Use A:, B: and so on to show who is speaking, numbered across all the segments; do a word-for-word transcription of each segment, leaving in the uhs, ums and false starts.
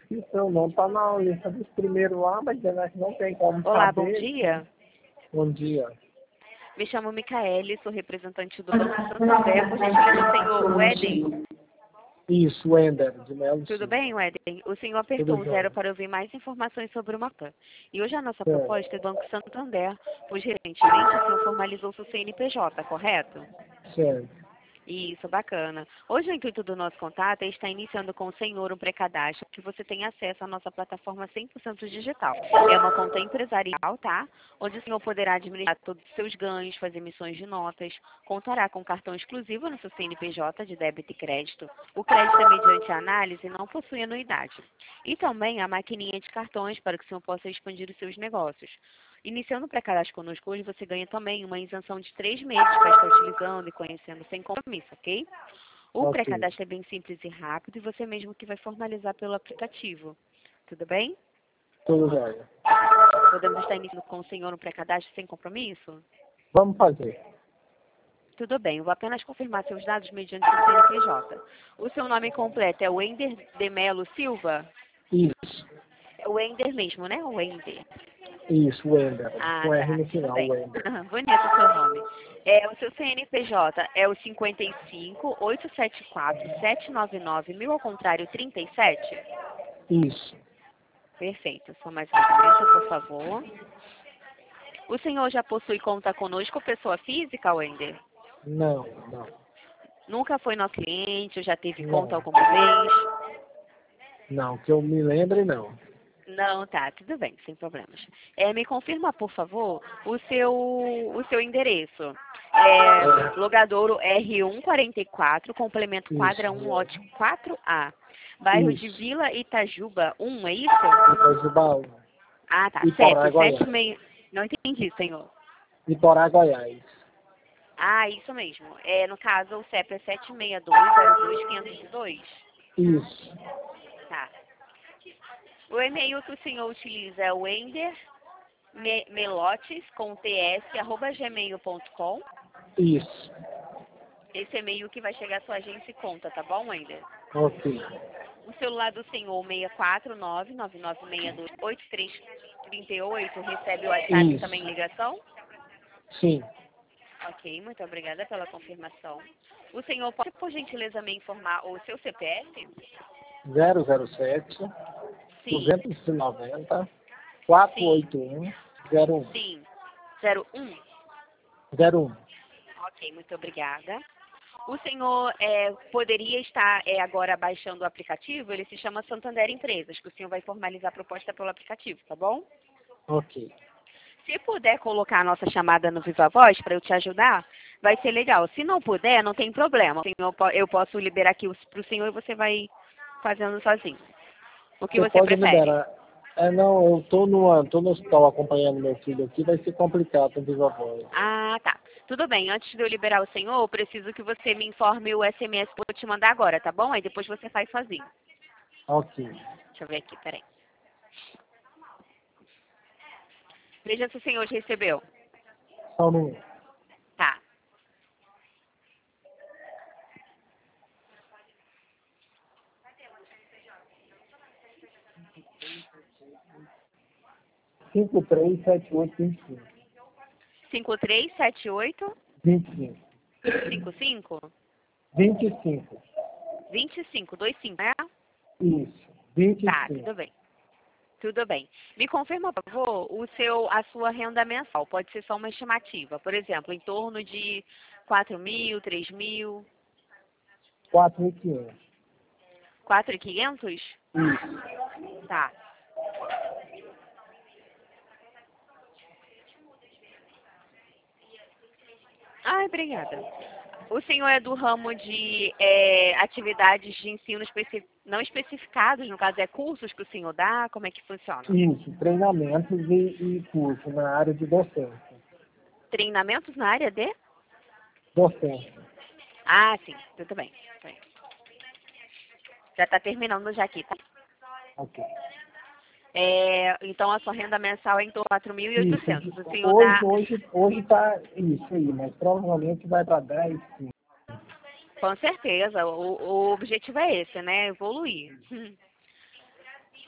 A: que seu nome está na lista dos primeiros lá, mas a gente não tem como
B: Olá,
A: saber.
B: bom dia.
A: Bom dia.
B: Me chamo Micaele, sou representante do Banco Santander. Por gentileza, senhor Weden.
A: Isso, Wender, de Melo
B: Tudo
A: Silva.
B: bem, Weden? O senhor apertou
A: Tudo
B: o
A: jóia.
B: zero para ouvir mais informações sobre uma P A. E hoje a nossa
A: Certo.
B: proposta é Banco Santander, pois recentemente o senhor formalizou seu C N P J, correto?
A: Certo.
B: Isso, bacana. Hoje o intuito do nosso contato é estar iniciando com o senhor um pré-cadastro que você tem acesso à nossa plataforma cem por cento digital. É uma conta empresarial, tá? Onde o senhor poderá administrar todos os seus ganhos, fazer emissões de notas, contará com cartão exclusivo no seu C N P J de débito e crédito. O crédito é mediante análise e não possui anuidade. E também a maquininha de cartões para que o senhor possa expandir os seus negócios. Iniciando o pré-cadastro conosco hoje, você ganha também uma isenção de três meses para estar utilizando e conhecendo sem compromisso, ok? O
A: Ok.
B: pré-cadastro é bem simples e rápido e você mesmo que vai formalizar pelo aplicativo. Tudo bem?
A: Tudo jóia.
B: Podemos estar iniciando com o senhor no pré-cadastro sem compromisso?
A: Vamos fazer.
B: Tudo bem, eu vou apenas confirmar seus dados mediante o C N P J. O seu nome completo é Wender de Melo Silva?
A: Isso.
B: É o Wender mesmo, né? Wender.
A: Isso, Wender.
B: Ah,
A: Com R
B: tá.
A: no
B: Tudo
A: final,
B: bem.
A: Wender.
B: Bonito o seu nome. É, o seu C N P J é o cinquenta e cinco, oitocentos e setenta e quatro, setecentos e noventa e nove, mil ao contrário, trinta e sete?
A: Isso.
B: Perfeito. Só mais um momento, por favor. O senhor já possui conta conosco, pessoa física, Wender?
A: Não, não.
B: Nunca foi nosso cliente, ou já teve conta
A: Não.
B: alguma vez?
A: Não, que eu me lembre, não.
B: Não, tá, tudo bem, sem problemas. É, me confirma, por favor, o seu, o seu endereço. É, Logadouro R cento e quarenta e quatro, complemento quadra um,
A: Isso.
B: lote quatro A. Bairro de
A: Isso.
B: Vila Itajuba um, é isso?
A: Depois do baú.
B: Ah, tá,
A: Iporá,
B: C E P,
A: Goiás.
B: sete seis... Não entendi, senhor.
A: Iporá, Goiás.
B: Ah, isso mesmo. É, no caso, o C E P é sete seis dois zero dois quinhentos e dois.
A: Isso.
B: Tá. O e-mail que o senhor utiliza é o Wender Me- melotes com ts arroba gmail ponto com.
A: Isso.
B: Esse e-mail que vai chegar à sua agência e conta, tá bom, Wender?
A: Ok.
B: O celular do senhor seis quatro nove, nove nove seis dois, oito três três oito recebe o WhatsApp e
A: Isso.
B: também ligação?
A: Sim.
B: Ok, muito obrigada pela confirmação. O senhor pode, por gentileza, me informar o seu C P F?
A: zero zero sete,
B: Sim,
A: duzentos e noventa, quatrocentos e
B: sim,
A: oitenta e um, zero um.
B: sim. zero um?
A: zero um.
B: Ok, muito obrigada. O senhor é, poderia estar é, agora baixando o aplicativo, ele se chama Santander Empresas, que o senhor vai formalizar a proposta pelo aplicativo, tá bom?
A: Ok.
B: Se puder colocar a nossa chamada no Viva Voz para eu te ajudar, vai ser legal. Se não puder, não tem problema. O senhor po- Eu posso liberar aqui para o senhor e você vai fazendo sozinho. O que
A: Você
B: você
A: pode
B: prefere?
A: liberar. É, não, eu tô, numa, tô no hospital acompanhando meu filho aqui, vai ser complicado com Viva Voz.
B: Ah, tá. Tudo bem. Antes de eu liberar o senhor, eu preciso que você me informe o S M S que eu vou te mandar agora, tá bom? Aí depois você faz sozinho.
A: Ok.
B: Deixa eu ver aqui, peraí. Veja se o senhor recebeu.
A: Só um minuto.
B: Tá.
A: cinco três sete oito vinte e cinco.
B: cinco três sete oito
A: vinte e cinco.
B: cinco cinco
A: vinte e cinco.
B: vinte e cinco dois cinco, né?
A: Isso. vinte e
B: Tá,
A: cinco.
B: tudo bem. Tudo bem. Me confirma, por favor, o seu, a sua renda mensal. Pode ser só uma estimativa. Por exemplo, em torno de quatro mil, três mil,
A: quatro mil e quinhentos.
B: quatro mil e quinhentos?
A: Isso.
B: Tá. Ai, obrigada. O senhor é do ramo de é, atividades de ensino especi não especificados, no caso é cursos que o senhor dá? Como é que funciona?
A: Isso. Treinamentos e, e curso na área de docência.
B: Treinamentos na área de?
A: Docência.
B: Ah, sim, tudo bem. Tudo bem. Já está terminando já aqui, tá?
A: Ok.
B: É, então a sua renda mensal é em torno de quatro mil e
A: Isso.
B: oitocentos. O senhor
A: Hoje,
B: dá,
A: hoje, hoje tá isso aí, mas provavelmente vai para dez, sim.
B: com certeza, o, o objetivo é esse, né? Evoluir.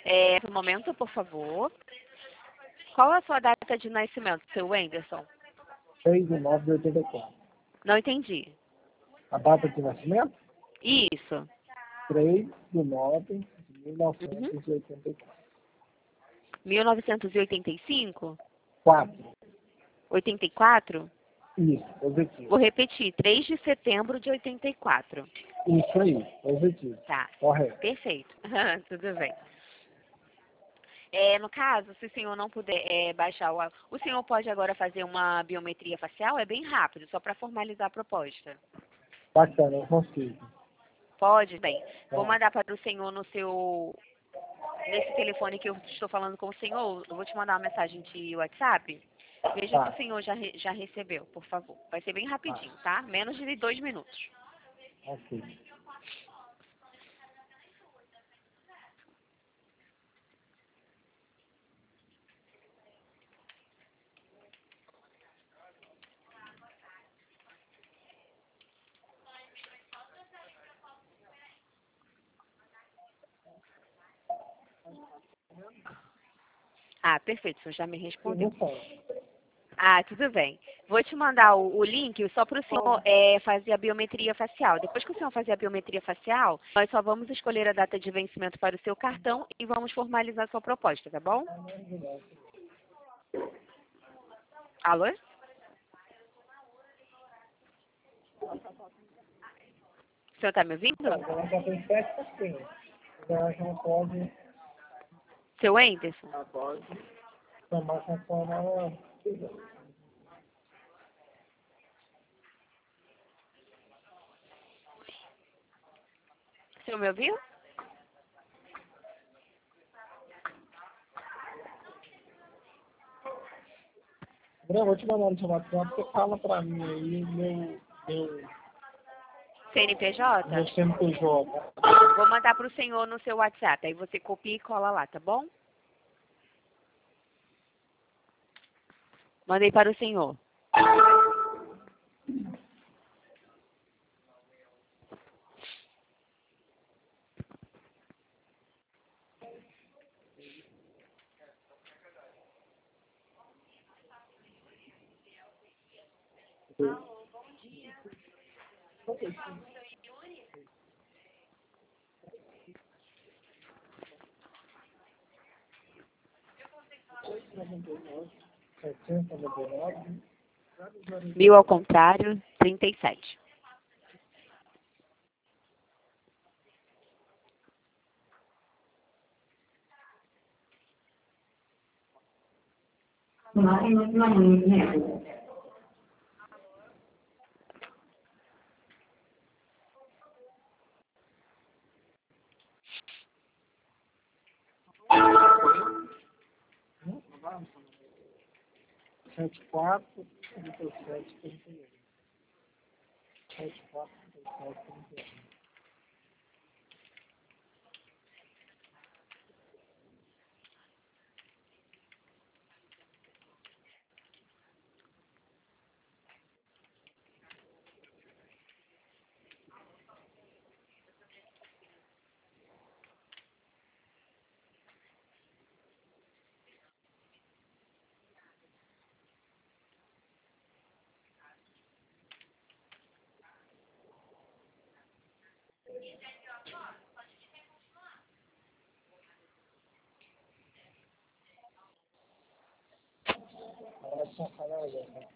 B: É, um momento, por favor. Qual é a sua data de nascimento, seu Wenderson?
A: seis de nove de oitenta e quatro.
B: Não entendi.
A: A data de nascimento?
B: Isso.
A: três de nove de mil
B: Uhum.
A: novecentos e oitenta e quatro.
B: mil novecentos e oitenta e cinco?
A: quatro.
B: oitenta e quatro?
A: Isso, positivo.
B: Vou repetir, três de setembro de oitenta e quatro.
A: Isso aí, positivo.
B: Tá,
A: Correto.
B: perfeito. Tudo bem. É, no caso, se o senhor não puder é, baixar o... O senhor pode agora fazer uma biometria facial? É bem rápido, só para formalizar a proposta.
A: Bacana, eu consigo.
B: Pode? Bem, vou
A: Tá.
B: mandar para o senhor no seu... Nesse telefone que eu estou falando com o senhor, eu vou te mandar uma mensagem de WhatsApp. Veja
A: Tá.
B: se o senhor já, re- já recebeu, por favor. Vai ser bem rapidinho, tá? Menos de dois minutos.
A: Ok.
B: Ah, perfeito, o senhor já me
A: Eu
B: respondeu.
A: vou falar.
B: Ah, tudo bem. Vou te mandar o, o link só para o senhor é, fazer a biometria facial. Depois que o senhor fazer a biometria facial, nós só vamos escolher a data de vencimento para o seu cartão e vamos formalizar a sua proposta, tá bom? Alô? O senhor está me ouvindo?
A: Agora já tem sete por cento. Agora já pode,
B: Seu Wenderson?
A: já pode tomar essa forma.
B: O senhor me ouviu?
A: Bruno, vou te mandar no seu WhatsApp, você fala pra mim aí meu, meu,
B: C N P J?
A: meu C N P J.
B: Vou mandar para o senhor no seu WhatsApp. Aí você copia e cola lá, tá bom? Mandei para o senhor.
A: setecentos e noventa e nove.
B: Mil ao contrário, trinta e sete.
A: sete quatro, trinta e sete, trinta e um. sete quatro, trinta e sete, trinta e um. Agora é só falar agora.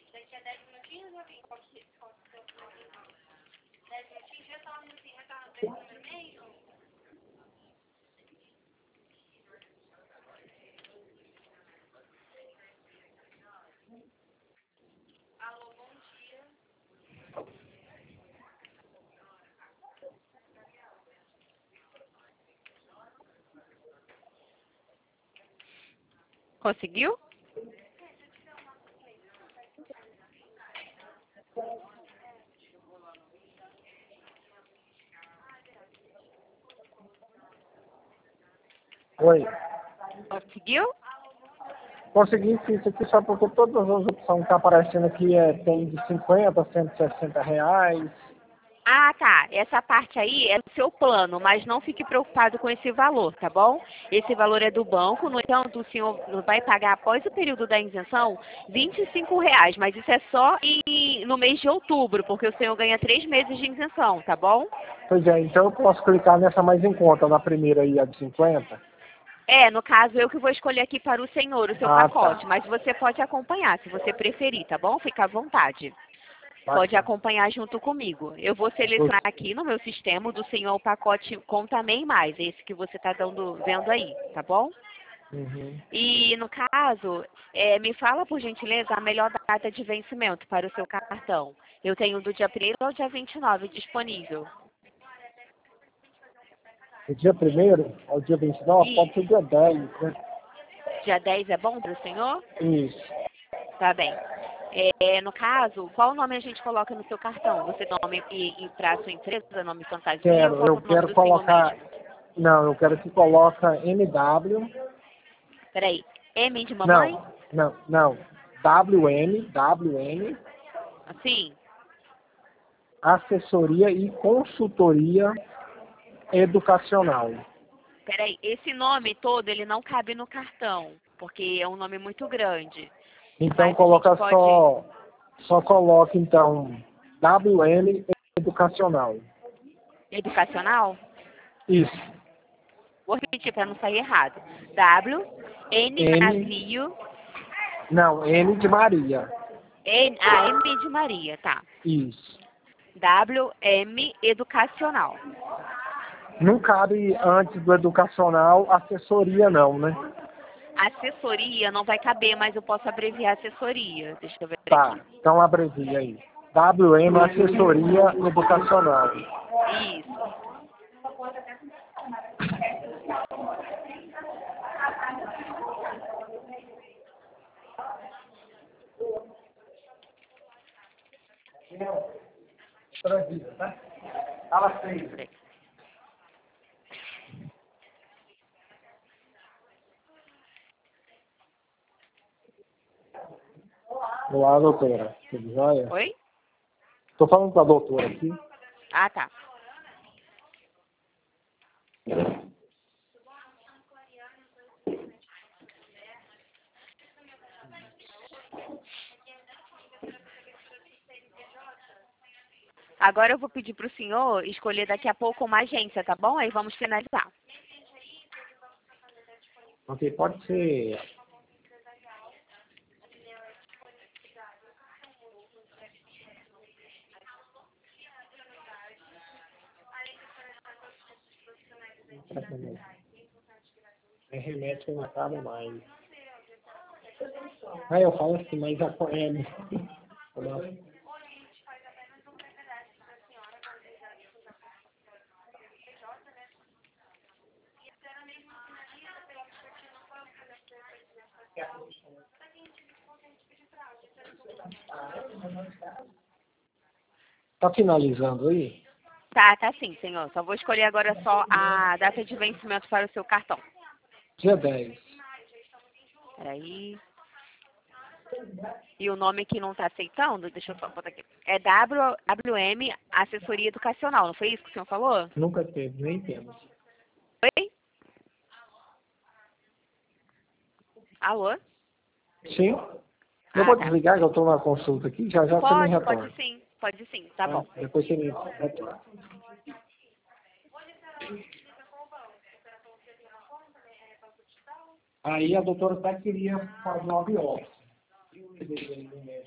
B: Conseguiu?
A: Oi.
B: Conseguiu?
A: Consegui sim, isso aqui só porque todas as opções que tá aparecendo aqui é, tem de cinquenta a cento e sessenta reais.
B: Ah, tá. Essa parte aí é do seu plano, mas não fique preocupado com esse valor, tá bom? Esse valor é do banco, no entanto, o senhor vai pagar após o período da isenção vinte e cinco reais, mas isso é só em- no mês de outubro, porque o senhor ganha três meses de isenção, tá bom?
A: Pois é, então eu posso clicar nessa mais em conta, na primeira aí, a de cinquenta.
B: É, no caso, eu que vou escolher aqui para o senhor o seu
A: Ah,
B: pacote,
A: tá.
B: mas você pode acompanhar, se você preferir, tá bom? Fica à vontade. Pode
A: Bacana.
B: acompanhar junto comigo. Eu vou selecionar aqui no meu sistema do senhor o pacote Conta Nem Mais, esse que você está dando, vendo aí, tá bom?
A: Uhum.
B: E no caso, é, me fala por gentileza a melhor data de vencimento para o seu cartão. Eu tenho do dia primeiro ao dia vinte e nove disponível.
A: O dia primeiro ao dia vinte e nove, pode ser
B: Isso.
A: dia dez, né?
B: Dia dez é bom para o senhor?
A: Isso.
B: Tá bem. É, no caso, qual nome a gente coloca no seu cartão? Você tem nome para a sua empresa, nome fantasia ou
A: Quero,
B: qual
A: eu
B: é o nome
A: quero
B: do senhor
A: colocar.
B: mesmo?
A: Não, eu quero que coloca M W.
B: Peraí, M de mamãe?
A: Não, não, não. W M, W M,
B: Assim?
A: assessoria e consultoria educacional.
B: Peraí, esse nome todo, ele não cabe no cartão, porque é um nome muito grande.
A: Então
B: Mas a gente
A: coloca
B: pode...
A: só, só coloca então W M educacional.
B: Educacional?
A: Isso.
B: Vou repetir para não sair errado. W, N
A: M,
B: navio,
A: não, M de Maria.
B: N, ah, M de Maria, tá.
A: Isso.
B: W, M, educacional.
A: Não cabe antes do educacional assessoria não, né?
B: Assessoria não vai caber, mas eu posso abreviar assessoria. Deixa eu ver
A: Tá,
B: aqui.
A: então abrevia aí. W M assessoria educacional.
B: Isso.
A: Abrevia, tá? Fala seis.
B: Peraí.
A: Olá, doutora. Tudo jóia?
B: Oi?
A: Tô falando com a doutora aqui.
B: Ah, tá. Agora eu vou pedir para o senhor escolher daqui a pouco uma agência, tá bom? Aí vamos finalizar.
A: Ok, pode ser. É remédio que não acaba mais. Aí eu falo assim, mas a é. Tá finalizando aí?
B: Tá, tá sim, senhor. Só vou escolher agora só a data de vencimento para o seu cartão.
A: Dia dez.
B: Peraí. E o nome que não está aceitando, deixa eu só botar aqui. É W, W M Assessoria Educacional, não foi isso que o senhor falou?
A: Nunca teve, nem temos.
B: Oi? Alô?
A: Sim? Eu
B: Ah,
A: vou
B: tá.
A: desligar, que eu tô na consulta aqui, já já você me
B: Pode, pode
A: retorna.
B: sim. Pode sim, tá
A: Tá?
B: bom.
A: Depois você me retorna. Aí a doutora até queria fazer uma biópsia.